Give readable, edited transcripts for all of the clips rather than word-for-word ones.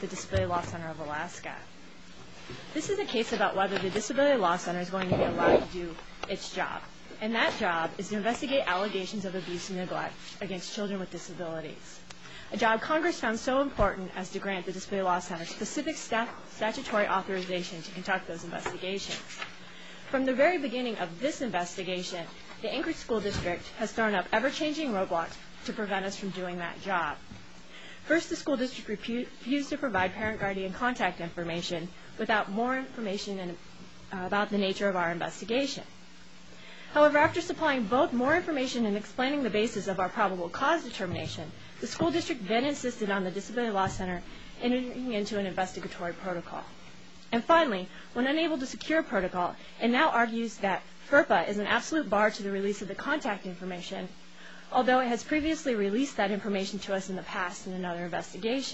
the Disability Law Center of Alaska. This is a case about whether the Disability Law Center is going to be allowed to do its job. And that job is to investigate allegations of abuse and neglect against children with disabilities. A job Congress found so important as to grant the Disability Law Center specific statutory authorization to conduct those investigations. From the very beginning of this investigation, the Anchorage School District has thrown up ever-changing roadblocks to prevent us from doing that job. First, the school district refused to provide parent-guardian contact information without more information about the nature of our investigation. However, after supplying both more information and explaining the basis of our probable cause determination, the school district then insisted on the Disability Law Center entering into an investigatory protocol. And finally, when unable to secure a protocol, it now argues that FERPA is an absolute bar to the release of the contact information, although it has previously released that information to us in the past in another investigation.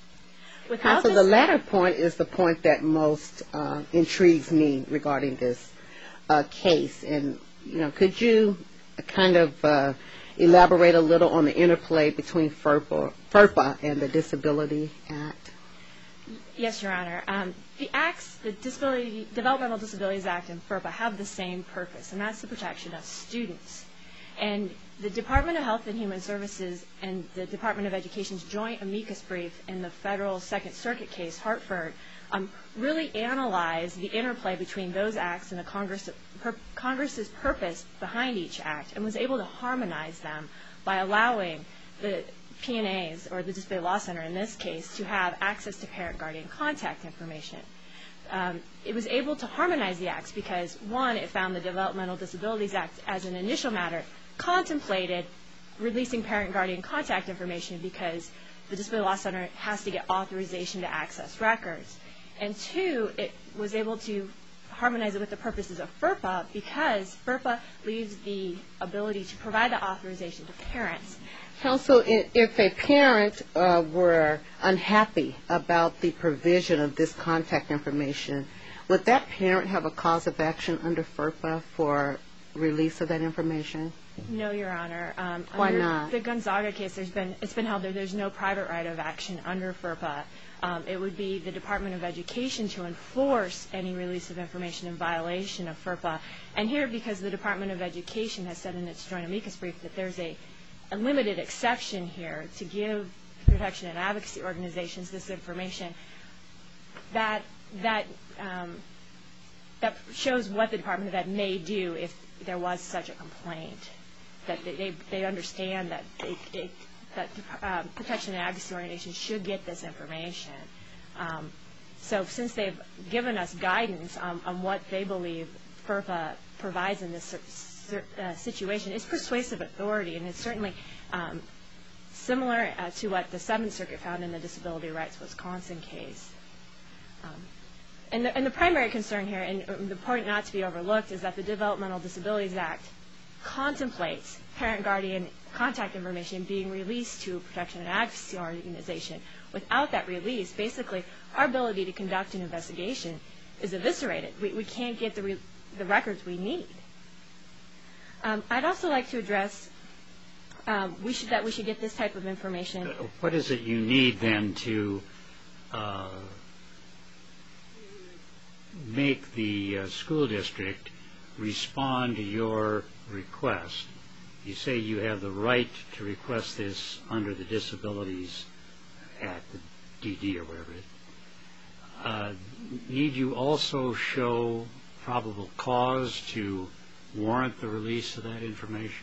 So the latter point is the point that most intrigues me regarding this case. And, could you kind of elaborate a little on the interplay between FERPA and the Disability Act? Yes, Your Honor. The acts, the Developmental Disabilities Act and FERPA have the same purpose, and that's the protection of students. And the Department of Health and Human Services and the Department of Education's joint amicus brief in the federal Second Circuit case, Hartford, really analyzed the interplay between those acts and the Congress's purpose behind each act, and was able to harmonize them by allowing the PNAs, or the Disability Law Center in this case, to have access to parent-guardian contact information. It was able to harmonize the acts because, one, it found the Developmental Disabilities Act as an initial matter contemplated releasing parent-guardian contact information because the Disability Law Center has to get authorization to access records. And two, it was able to harmonize it with the purposes of FERPA because FERPA leaves the ability to provide the authorization to parents. Counsel, if a parent were unhappy about the provision of this contact information, would that parent have a cause of action under FERPA for release of that information? No, Your Honor. Why under not? The Gonzaga case, it's been held that there's no private right of action under FERPA. It would be the Department of Education to enforce any release of information in violation of FERPA. And here, because the Department of Education has said in its joint amicus brief that there's a limited exception here to give protection and advocacy organizations this information, that shows what the Department of Ed may do if there was such a complaint, that they understand that protection and advocacy organizations should get this information. So since they've given us guidance on what they believe FERPA provides in this situation, it's persuasive authority, and it's certainly similar to what the Seventh Circuit found in the Disability Rights Wisconsin case. And the primary concern here, and the point not to be overlooked, is that the Developmental Disabilities Act contemplates parent-guardian contact information being released to a protection and advocacy organization. Without that release, basically, our ability to conduct an investigation is eviscerated. We can't get the records we need. I'd also like to address that we should get this type of information. What is it you need then to make the school district respond to your request? You say you have the right to request this under the Disabilities Act, the DD or whatever it is. Need you also show probable cause to warrant the release of that information?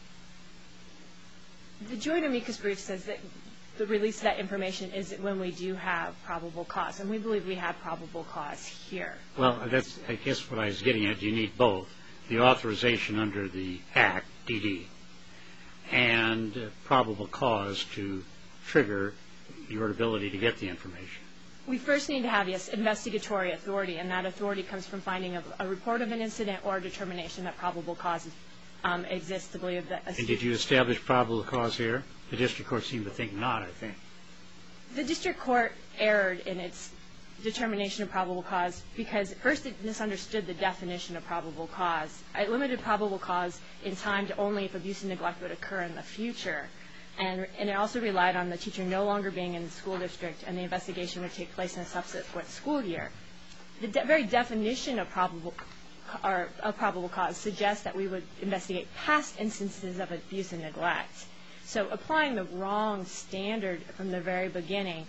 The joint amicus brief says that the release of that information is when we do have probable cause, and we believe we have probable cause here. Well, that's, I guess, what I was getting at. You need both the authorization under the Act, DD, and probable cause to trigger your ability to get the information. We first need to have, yes, investigatory authority, and that authority comes from finding a report of an incident or a determination that probable cause exists to believe that. And did you establish probable cause here? The district court seemed to think not, I think. The district court erred in its determination of probable cause because first it misunderstood the definition of probable cause. It limited probable cause in time to only if abuse and neglect would occur in the future. And it also relied on the teacher no longer being in the school district, and the investigation would take place in a subsequent school year. The very definition of probable cause suggests that we would investigate past instances of abuse and neglect. So applying the wrong standard from the very beginning,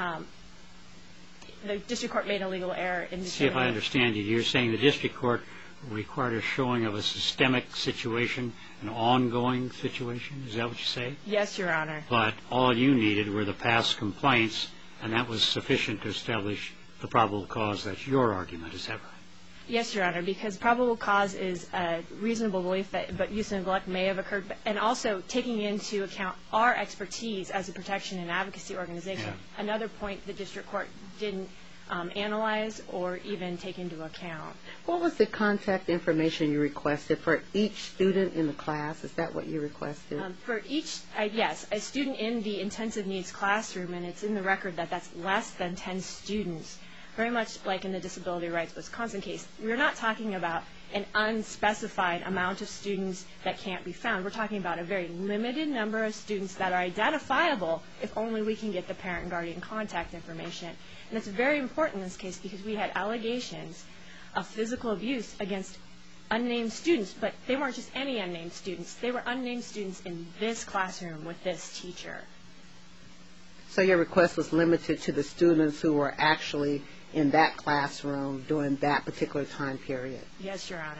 the district court made a legal error in determining. See if I understand you. You're saying the district court required a showing of a systemic situation, an ongoing situation? Is that what you say? Yes, Your Honor. But all you needed were the past complaints, and that was sufficient to establish the probable cause. That's your argument. Is that right? Yes, Your Honor, because probable cause is a reasonable belief that abuse and neglect may have occurred, and also taking into account our expertise as a protection and advocacy organization, another point the district court didn't analyze or even take into account. What was the contact information you requested for each student in the class? Is that what you requested? For each, yes, a student in the intensive needs classroom, and it's in the record that that's less than 10 students. Very much like in the Disability Rights Wisconsin case, we're not talking about an unspecified amount of students that can't be found. We're talking about a very limited number of students that are identifiable if only we can get the parent and guardian contact information. And it's very important in this case because we had allegations of physical abuse against unnamed students, but they weren't just any unnamed students. They were unnamed students in this classroom with this teacher. So your request was limited to the students who were actually in that classroom during that particular time period? Yes, Your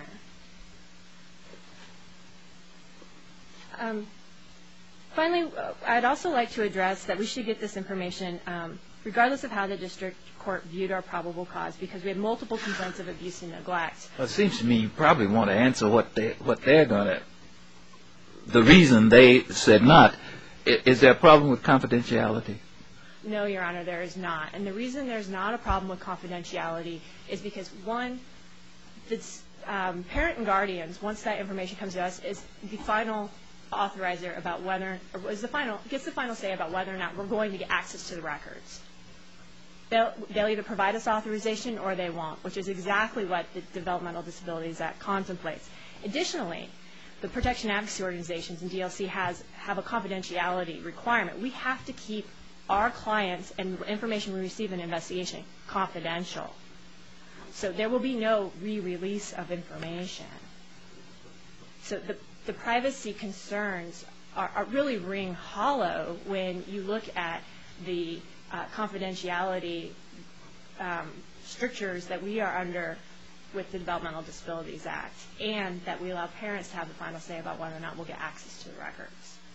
Honor. Finally, I'd also like to address that we should get this information regardless of how the district court viewed our probable cause, because we had multiple complaints of abuse and neglect. Well, it seems to me you probably want to answer what they're going to, the reason they said not. Is there a problem with confidentiality? No, Your Honor, there is not. And the reason there's not a problem with confidentiality is because, one, the parent and guardians, once that information comes to us, is the final authorizer about whether, or gets the final say about whether or not we're going to get access to the records. They'll either provide us authorization or they won't, which is exactly what the Developmental Disabilities Act contemplates. Additionally, the protection advocacy organizations and DLC have a confidentiality requirement. We have to keep our clients and information we receive in an investigation confidential. So there will be no re-release of information. So the privacy concerns are really ring hollow when you look at the confidentiality strictures that we are under with the Developmental Disabilities Act, and that we allow parents to have the final say about whether or not we'll get access to the records.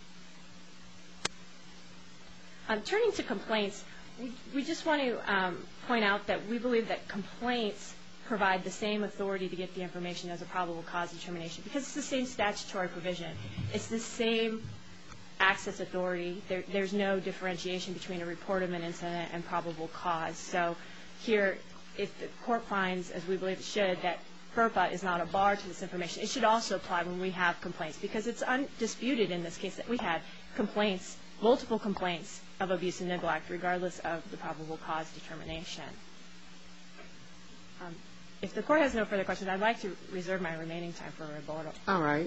Turning to complaints, we just want to point out that we believe that complaints provide the same authority to get the information as a probable cause determination, because it's the same statutory provision. It's the same access authority. There's no differentiation between a report of an incident and probable cause. So here, if the court finds, as we believe it should, that FERPA is not a bar to this information, it should also apply when we have complaints, because it's undisputed in this case that we had complaints, multiple complaints of abuse and neglect, regardless of the probable cause determination. If the court has no further questions, I'd like to reserve my remaining time for rebuttal. All right.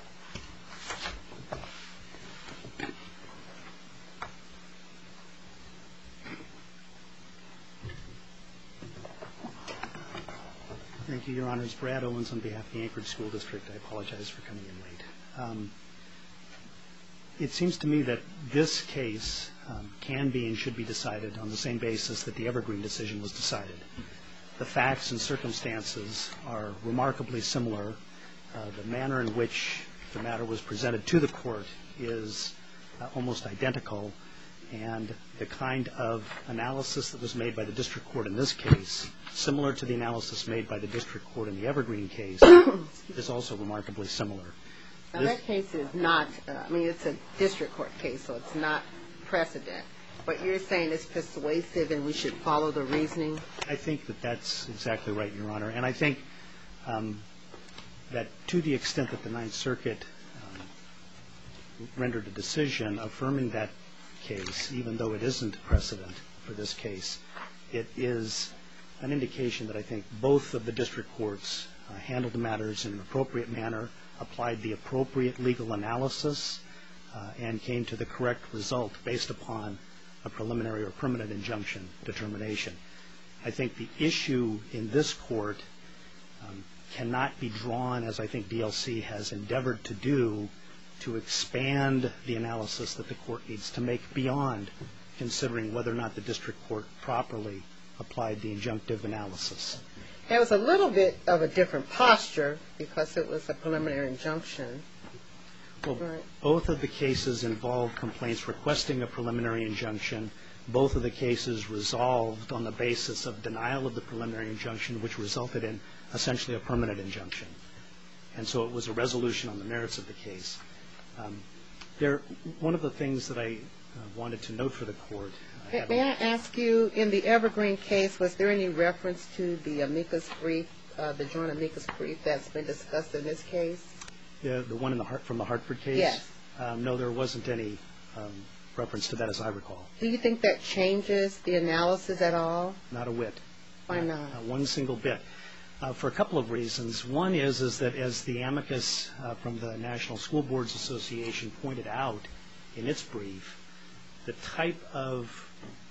Thank you, Your Honors. Brad Owens on behalf of the Anchorage School District. I apologize for coming in late. It seems to me that this case can be and should be decided on the same basis that the Evergreen decision was decided. The facts and circumstances are remarkably similar. The manner in which the matter was presented to the court is almost identical, and the kind of analysis that was made by the district court in this case, similar to the analysis made by the district court in the Evergreen case, is also remarkably similar. Now, that case is not, it's a district court case, so it's not precedent. But you're saying it's persuasive and we should follow the reasoning? I think that that's exactly right, Your Honor. And I think that to the extent that the Ninth Circuit rendered a decision affirming that case, even though it isn't precedent for this case, it is an indication that I think both of the district courts handled the matters in an appropriate manner, applied the appropriate legal analysis, and came to the correct result based upon a preliminary or permanent injunction determination. I think the issue in this court cannot be drawn, as I think DLC has endeavored to do, to expand the analysis that the court needs to make beyond considering whether or not the district court properly applied the injunctive analysis. There was a little bit of a different posture because it was a preliminary injunction. Well, both of the cases involved complaints requesting a preliminary injunction. Both of the cases resolved on the basis of denial of the preliminary injunction, which resulted in essentially a permanent injunction. And so it was a resolution on the merits of the case. One of the things that I wanted to note for the court. May I ask you, in the Evergreen case, was there any reference to the amicus brief, the joint amicus brief that's been discussed in this case? The one from the Hartford case? Yes. No, there wasn't any reference to that as I recall. Do you think that changes the analysis at all? Not a whit. Why not? Not one single bit. For a couple of reasons. One is that as the amicus from the National School Boards Association pointed out in its brief, the type of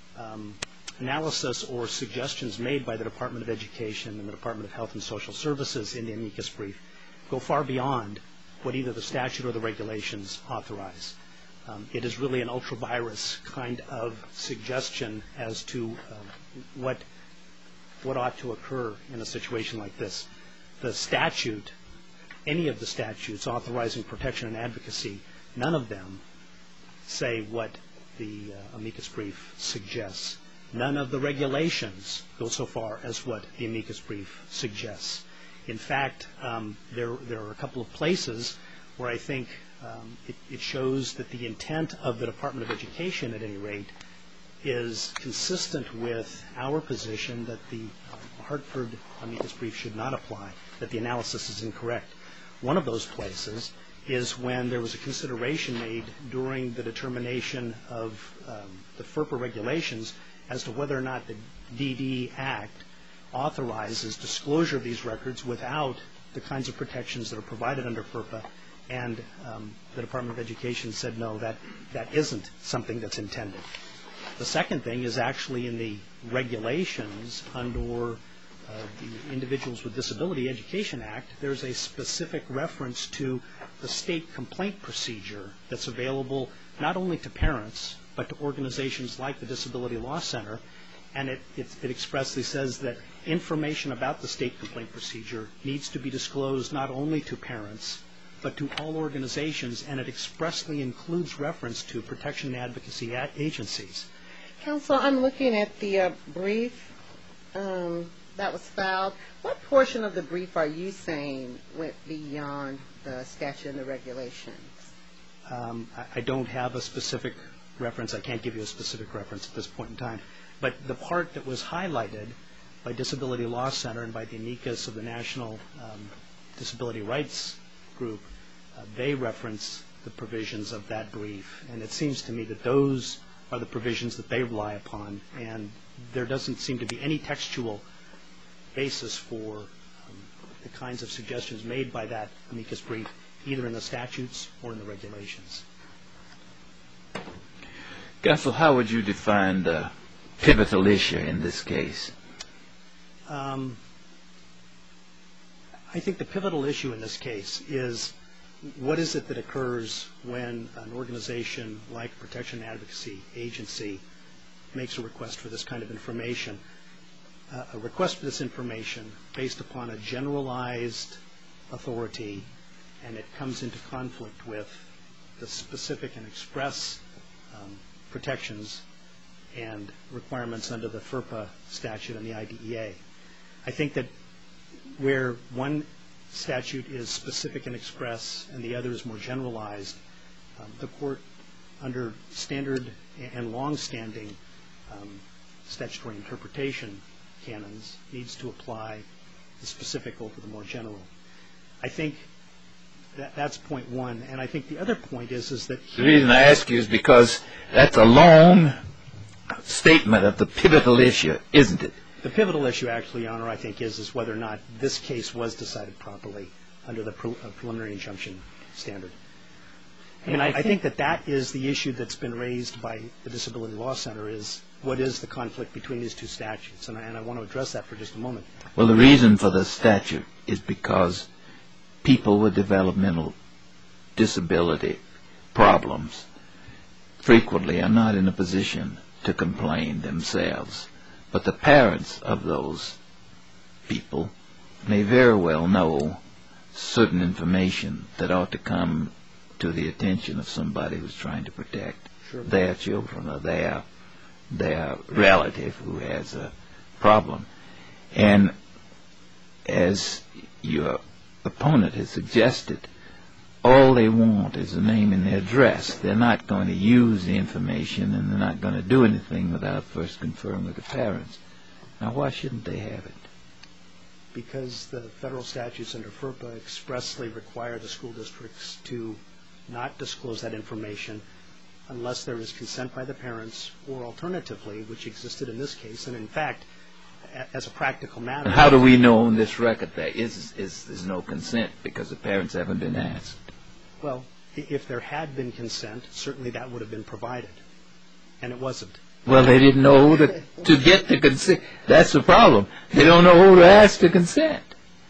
analysis or suggestions made by the Department of Education and the Department of Health and Social Services in the amicus brief go far beyond what either the statute or the regulations authorize. It is really an ultra-virus kind of suggestion as to what ought to occur in a situation like this. The statute, any of the statutes authorizing protection and advocacy, none of them say what the amicus brief suggests. None of the regulations go so far as what the amicus brief suggests. In fact, there are a couple of places where I think it shows that the intent of the Department of Education, at any rate, is consistent with our position that the Hartford amicus brief should not apply, that the analysis is incorrect. One of those places is when there was a consideration made during the determination of the FERPA regulations as to whether or not the DD Act authorizes disclosure of these records without the kinds of protections that are provided under FERPA, and the Department of Education said no, that isn't something that's intended. The second thing is actually in the regulations under the Individuals with Disability Education Act, there's a specific reference to the state complaint procedure that's available not only to parents but to organizations like the Disability Law Center, and it expressly says that information about the state complaint procedure needs to be disclosed not only to parents but to all organizations, and it expressly includes reference to protection and advocacy agencies. Counsel, I'm looking at the brief that was filed. What portion of the brief are you saying went beyond the statute and the regulations? I don't have a specific reference. I can't give you a specific reference at this point in time. But the part that was highlighted by Disability Law Center and by the amicus of the National Disability Rights Group, they reference the provisions of that brief. And it seems to me that those are the provisions that they rely upon, and there doesn't seem to be any textual basis for the kinds of suggestions made by that amicus brief, either in the statutes or in the regulations. Counsel, how would you define the pivotal issue in this case? I think the pivotal issue in this case is what is it that occurs when an organization like Protection and Advocacy Agency makes a request for this kind of information, a request for this information based upon a generalized authority, and it comes into conflict with the specific and express protections and requirements under the FERPA statute and the IDEA. I think that where one statute is specific and express and the other is more generalized, the court, under standard and long-standing statutory interpretation canons, needs to apply the specific over the more general. I think that's point one. And I think the other point is that the reason I ask you is because that's a long statement of the pivotal issue, isn't it? The pivotal issue, actually, Your Honor, I think is whether or not this case was decided properly under the preliminary injunction standard. And I think that is the issue that's been raised by the Disability Law Center, is what is the conflict between these two statutes? And I want to address that for just a moment. Well, the reason for the statute is because people with developmental disability problems frequently are not in a position to complain themselves. But the parents of those people may very well know certain information that ought to come to the attention of somebody who's trying to protect their children or their relative who has a problem. And as your opponent has suggested, all they want is a name and their address. They're not going to use the information, and they're not going to do anything without first conferring with the parents. Now, why shouldn't they have it? Because the federal statutes under FERPA expressly require the school districts to not disclose that information unless there is consent by the parents, or alternatively, which existed in this case. And in fact, as a practical matter... How do we know on this record there is no consent because the parents haven't been asked? Well, if there had been consent, certainly that would have been provided. And it wasn't. Well, they didn't know who to get the consent. That's the problem. They don't know who to ask to consent.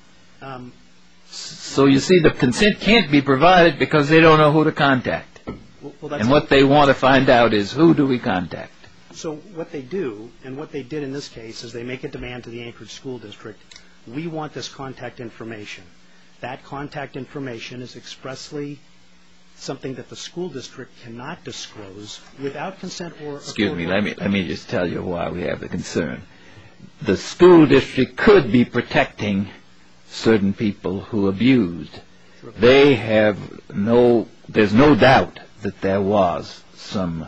So you see, the consent can't be provided because they don't know who to contact. And what they want to find out is, who do we contact? So what they do, and what they did in this case, is they make a demand to the Anchorage School District. We want this contact information. That contact information is expressly something that the school district cannot disclose without consent or... Excuse me, let me just tell you why we have the concern. The school district could be protecting certain people who abused. There's no doubt that there was some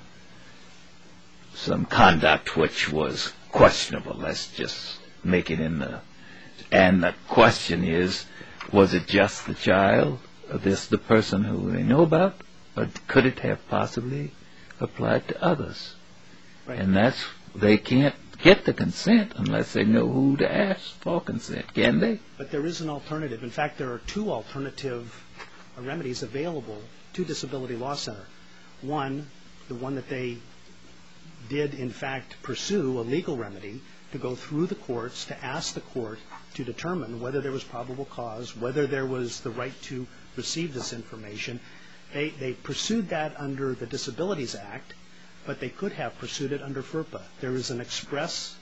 conduct which was questionable. Let's just make it in the... And the question is, was it just the child, or the person who they know about, or could it have possibly applied to others? Right. And they can't get the consent unless they know who to ask for consent, can they? But there is an alternative. In fact, there are two alternative remedies available to Disability Law Center. One, the one that they did in fact pursue, a legal remedy, to go through the courts to ask the court to determine whether there was probable cause, whether there was the right to receive this information. They pursued that under the Disabilities Act, but they could have pursued it under FERPA. There is an express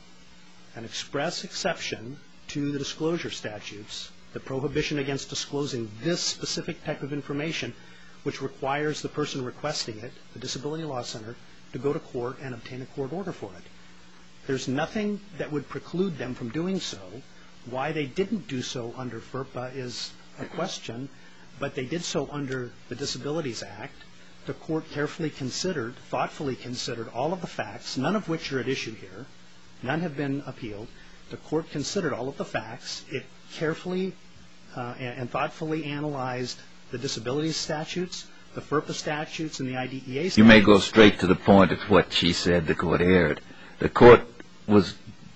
exception to the disclosure statutes, the prohibition against disclosing this specific type of information, which requires the person requesting it, the Disability Law Center, to go to court and obtain a court order for it. There's nothing that would preclude them from doing so. Why they didn't do so under FERPA is a question, but they did so under the Disabilities Act. The court carefully considered, thoughtfully considered all of the facts, none of which are at issue here. None have been appealed. The court considered all of the facts. It carefully and thoughtfully analyzed the disability statutes, the FERPA statutes, and the IDEA statutes. You may go straight to the point of what she said the court erred. The court was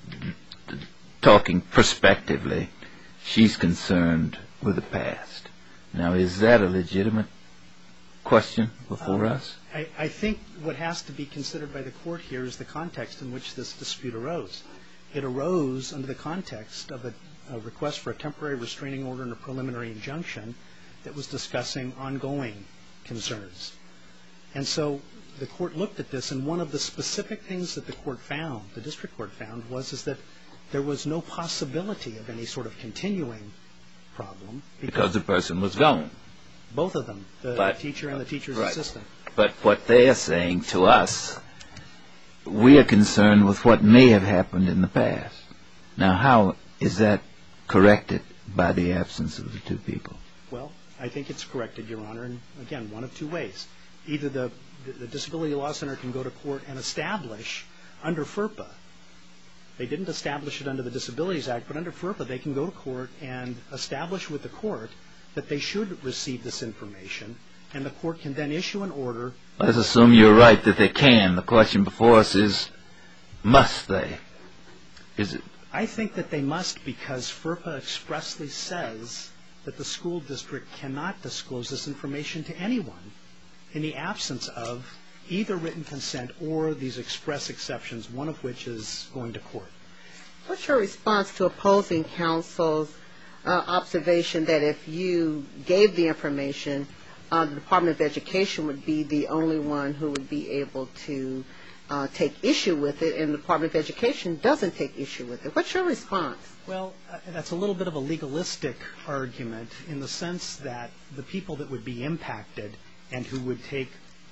talking prospectively. She's concerned with the past. Now, is that a legitimate question before us? I think what has to be considered by the court here is the context in which this dispute arose. It arose under the context of a request for a temporary restraining order and a preliminary injunction that was discussing ongoing concerns. And so the court looked at this, and one of the specific things that the court found, the district court found, was that there was no possibility of any sort of continuing problem. Because the person was gone. Both of them, the teacher and the teacher's assistant. But what they are saying to us, we are concerned with what may have happened in the past. Now, how is that corrected by the absence of the two people? Well, I think it's corrected, Your Honor, in, again, one of two ways. Either the Disability Law Center can go to court and establish under FERPA. They didn't establish it under the Disabilities Act, but under FERPA they can go to court and establish with the court that they should receive this information, and the court can then issue an order. Let's assume you're right that they can. The question before us is, must they? Is it? I think that they must, because FERPA expressly says that the school district cannot disclose this information to anyone. in the absence of either written consent or these express exceptions, one of which is going to court. What's your response to opposing counsel's observation that if you gave the information, the Department of Education would be the only one who would be able to take issue with it, and the Department of Education doesn't take issue with it? What's your response? Well, that's a little bit of a legalistic argument in the sense that the people that would be impacted and who would take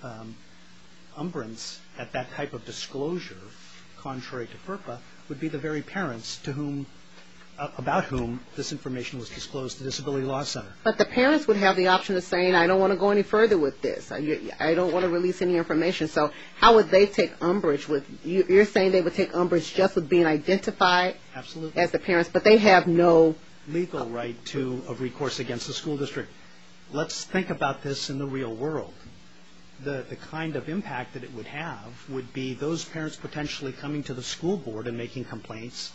umbrance at that type of disclosure, contrary to FERPA, would be the very parents to whom, about whom this information was disclosed to Disability Law Center. But the parents would have the option of saying, I don't want to go any further with this. I don't want to release any information. So how would they take umbrage with, you're saying they would take umbrage just with being identified Absolutely. as the parents, but they have no legal right of recourse against the school district. Let's think about this in the real world. The kind of impact that it would have would be those parents potentially coming to the school board and making complaints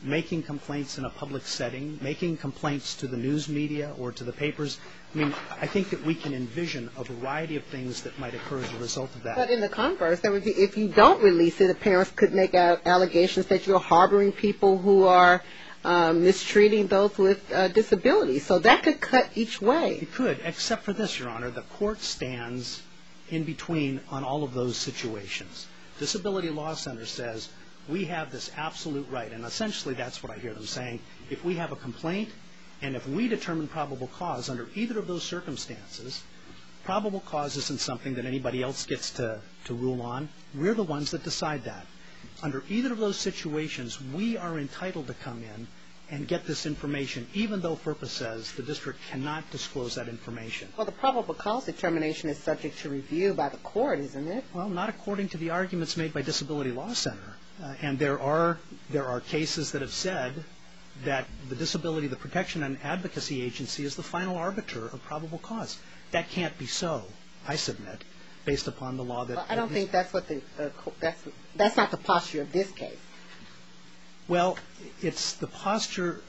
in a public setting, making complaints to the news media or to the papers. I mean, I think that we can envision a variety of things that might occur as a result of that. But in the converse, there would be, if you don't release it, the parents could make allegations that you're harboring people who are mistreating those with disabilities. So that could cut each way. It could, except for this, Your Honor. The court stands in between on all of those situations. Disability Law Center says, we have this absolute right, and essentially that's what I hear them saying. If we have a complaint, and if we determine probable cause under either of those circumstances, probable cause isn't something that anybody else gets to rule on. We're the ones that decide that. Under either of those situations, we are entitled to come in and get this information, even though FERPA says the district cannot disclose that information. Well, the probable cause determination is subject to review by the court, isn't it? Well, not according to the arguments made by Disability Law Center. And there are cases that have said that the Protection and Advocacy Agency is the final arbiter of probable cause. That can't be so, I submit, based upon the law that... Well, I don't think that's what that's not the posture of this case. Well, it's the posture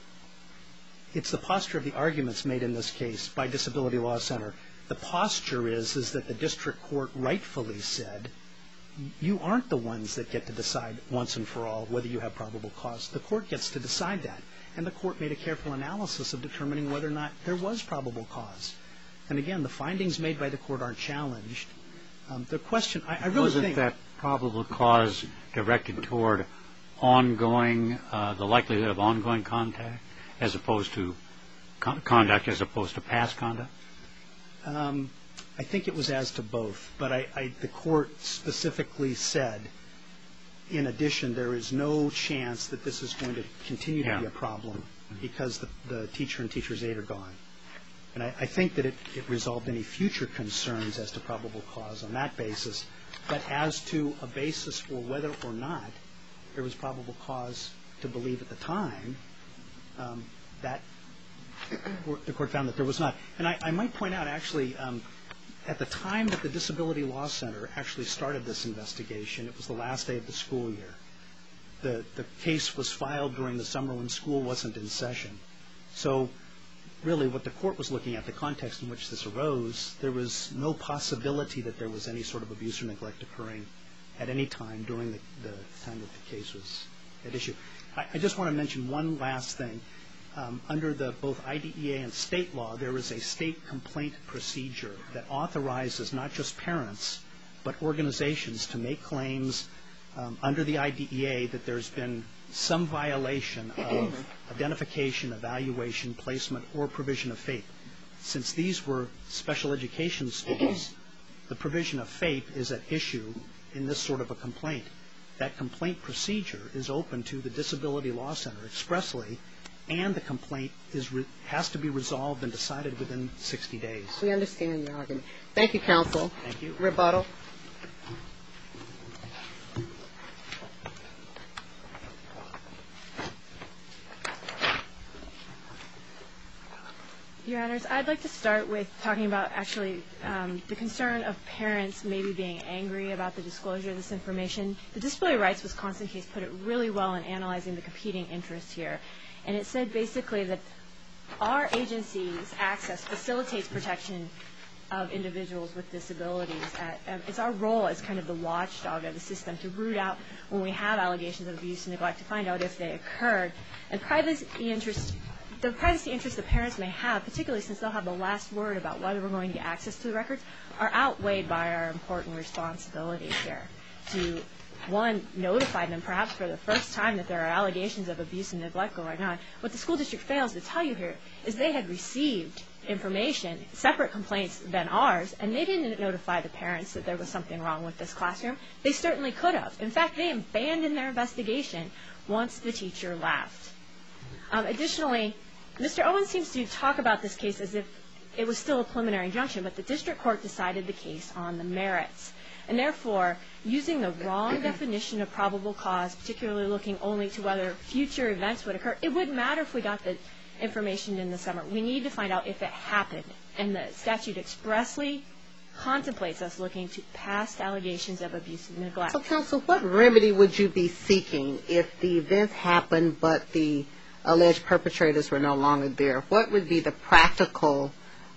of the arguments made in this case by Disability Law Center. The posture is that the district court rightfully said, you aren't the ones that get to decide once and for all whether you have probable cause. The court gets to decide that. And the court made a careful analysis of determining whether or not there was probable cause. And again, the findings made by the court aren't challenged. The question, I really think... Wasn't that probable cause directed toward ongoing, the likelihood of ongoing contact, as opposed to conduct, as opposed to past conduct? I think it was as to both. But the court specifically said, in addition, there is no chance that this is going to continue to be a problem because the teacher and teacher's aide are gone. And I think that it resolved any future concerns as to probable cause on that basis. But as to a basis for whether or not there was probable cause to believe at the time, that the court found that there was not. And I might point out, actually, at the time that the Disability Law Center actually started this investigation, it was the last day of the school year. The case was filed during the summer when school wasn't in session. So really what the court was looking at, the context in which this arose, there was no possibility that there was any sort of abuse or neglect occurring at any time during the time that the case was at issue. I just want to mention one last thing. Under both IDEA and state law, there is a state complaint procedure that authorizes not just parents, but organizations to make claims under the IDEA that there's been some violation of identification, evaluation, placement, or provision of FAPE. Since these were special education schools, the provision of FAPE is at issue in this sort of a complaint. That complaint procedure is open to the Disability Law Center expressly, and the complaint has to be resolved and decided within 60 days. We understand your argument. Thank you, counsel. Thank you. Rebuttal. Your Honors, I'd like to start with talking about actually the concern of parents maybe being angry about the disclosure of this information. The Disability Rights Wisconsin case put it really well in analyzing the competing interests here. And it said basically that our agency's access facilitates protection of individuals with disabilities. It's our role as kind of the watchdog of the system to root out when we have allegations of abuse and neglect, to find out if they occurred. And the privacy interest the parents may have, particularly since they'll have the last word about whether we're going to get access to the records, are outweighed by our important responsibilities here to, one, notify them perhaps for the first time that there are allegations of abuse and neglect going on. What the school district fails to tell you here is they had received information, separate complaints than ours, and they didn't notify the parents that there was something wrong with this classroom. They certainly could have. In fact, they abandoned their investigation once the teacher left. Additionally, Mr. Owens seems to talk about this case as if it was still a preliminary injunction, but the district court decided the case on the merits. And therefore, using the wrong definition of probable cause, particularly looking only to whether future events would occur, it wouldn't matter if we got the information in the summer. We need to find out if it happened. And the statute expressly contemplates us looking to past allegations of abuse and neglect. So, counsel, what remedy would you be seeking if the events happened but the alleged perpetrators were no longer there? What would be the practical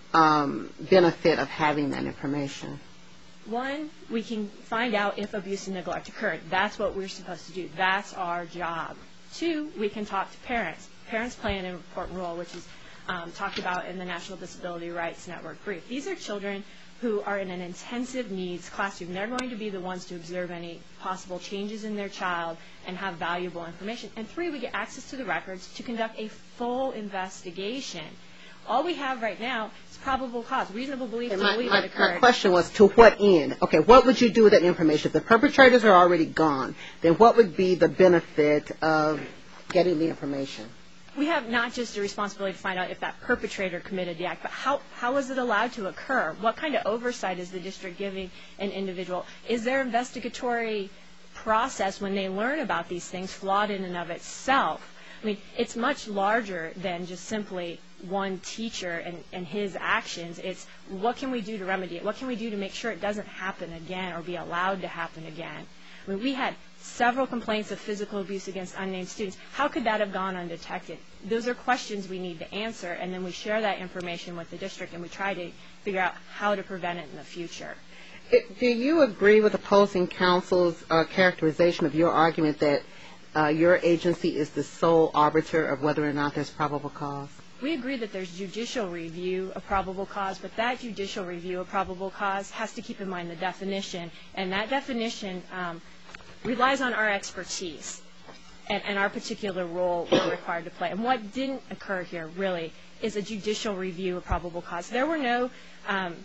benefit of having that information? One, we can find out if abuse and neglect occurred. That's what we're supposed to do. That's our job. Two, we can talk to parents. Parents play an important role, which is talked about in the National Disability Rights Network brief. These are children who are in an intensive needs classroom. They're going to be the ones to observe any possible changes in their child and have valuable information. And three, we get access to the records to conduct a full investigation. All we have right now is probable cause, reasonable belief to believe it occurred. My question was, to what end? Okay, what would you do with that information? If the perpetrators are already gone, then what would be the benefit of getting the information? We have not just a responsibility to find out if that perpetrator committed the act, but how was it allowed to occur? What kind of oversight is the district giving an individual? Is their investigatory process, when they learn about these things, flawed in and of itself? I mean, it's much larger than just simply one teacher and his actions. It's what can we do to remedy it? What can we do to make sure it doesn't happen again or be allowed to happen again? I mean, we had several complaints of physical abuse against unnamed students. How could that have gone undetected? Those are questions we need to answer, and then we share that information with the district, and we try to figure out how to prevent it in the future. Do you agree with opposing counsel's characterization of your argument that your agency is the sole arbiter of whether or not there's probable cause? We agree that there's judicial review of probable cause, but that judicial review of probable cause has to keep in mind the definition, and that definition relies on our expertise and our particular role we're required to play. And what didn't occur here, really, is a judicial review of probable cause. There wasn't an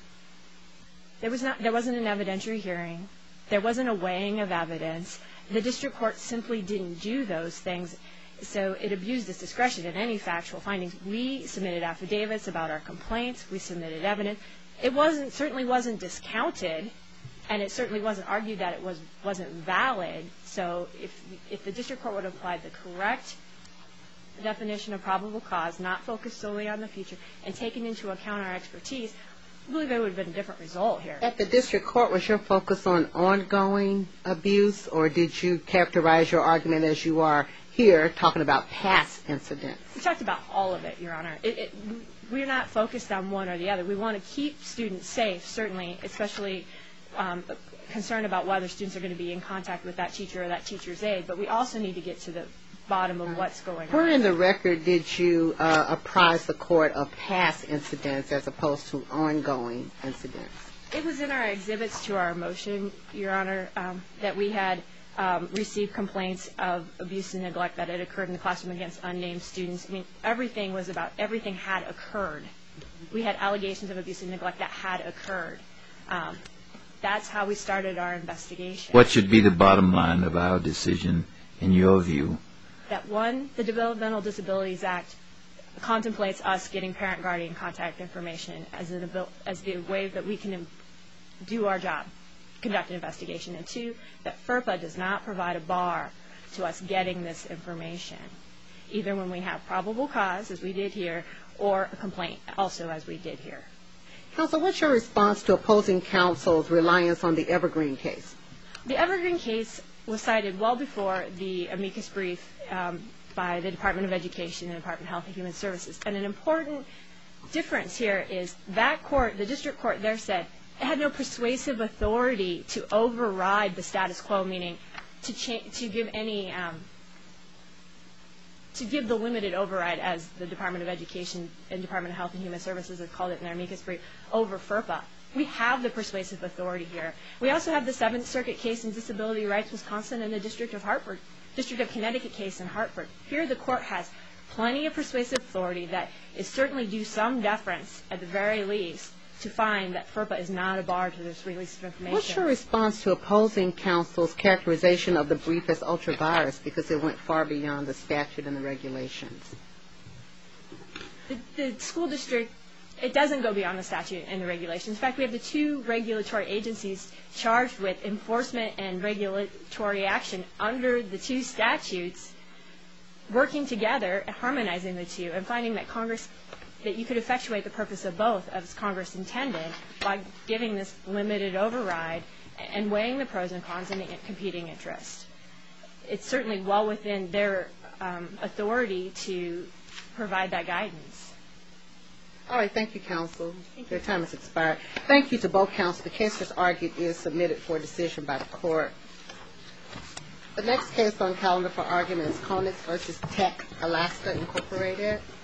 evidentiary hearing. There wasn't a weighing of evidence. The district court simply didn't do those things, so it abused its discretion in any factual findings. We submitted affidavits about our complaints. We submitted evidence. It certainly wasn't discounted, and it certainly wasn't argued that it wasn't valid. So if the district court would have applied the correct definition of probable cause, not focused solely on the future, and taken into account our expertise, I believe there would have been a different result here. At the district court, was your focus on ongoing abuse, or did you characterize your argument as you are here talking about past incidents? We talked about all of it, Your Honor. We're not focused on one or the other. We want to keep students safe, certainly, especially concerned about whether students are going to be in contact with that teacher or that teacher's aide, but we also need to get to the bottom of what's going on. Where in the record did you apprise the court of past incidents as opposed to ongoing incidents? It was in our exhibits to our motion, Your Honor, that we had received complaints of abuse and neglect that had occurred in the classroom against unnamed students. I mean, everything had occurred. We had allegations of abuse and neglect that had occurred. That's how we started our investigation. What should be the bottom line of our decision, in your view? That one, the Developmental Disabilities Act contemplates us getting parent-guardian contact information as the way that we can do our job, conduct an investigation. And two, that FERPA does not provide a bar to us getting this information, either when we have probable cause, as we did here, or a complaint, also as we did here. Counsel, what's your response to opposing counsel's reliance on the Evergreen case? The Evergreen case was cited well before the amicus brief by the Department of Education and the Department of Health and Human Services. And an important difference here is that court, the district court there said, it had no persuasive authority to override the status quo, meaning to give any to give the limited override, as the Department of Education and Department of Health and Human Services have called it in their amicus brief, over FERPA. We have the persuasive authority here. We also have the Seventh Circuit case in Disability Rights Wisconsin and the District of Connecticut case in Hartford. Here the court has plenty of persuasive authority that is certainly due some deference, at the very least, to find that FERPA is not a bar to this release of information. What's your response to opposing counsel's characterization of the brief as ultra-virus because it went far beyond the statute and the regulations? The school district, it doesn't go beyond the statute and the regulations. In fact, we have the two regulatory agencies charged with enforcement and regulatory action under the two statutes, working together, harmonizing the two, and finding that that you could effectuate the purpose of both, as Congress intended, by giving this limited override and weighing the pros and cons and the competing interests. It's certainly well within their authority to provide that guidance. All right, thank you, counsel. Your time has expired. Thank you to both counsel. The case that's argued is submitted for decision by the court. The next case on calendar for argument is Konitz v. Tech Alaska Incorporated.